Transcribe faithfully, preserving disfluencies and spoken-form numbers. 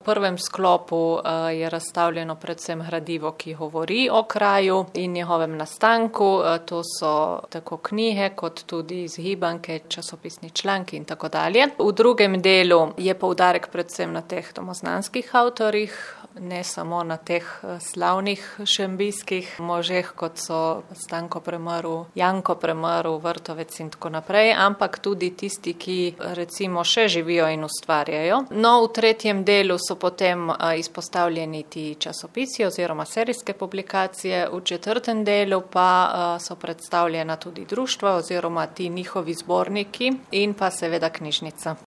prvem sklopu je razstavljeno predvsem gradivo, ki govori o kraju in njegovem nastanku. To so tako knjige, kot tudi izgibanke, časopisni članki in tako dalje. V drugem delu je poudarek predvsem na teh domoznanskih avtorjih, ne samo na teh slavnih šembijskih možeh, kot so Stanko Premrl, Janko Premrl, Vrtovec in tako naprej, ampak tudi tisti, ki recimo še živijo in ustvarjajo. No, v tretjem delu so potem izpostavljeni ti časopisi oziroma serijske publikacije, v četrtem delu pa so predstavljena tudi društva oziroma ti njihovi zborniki in pa seveda knjižnica.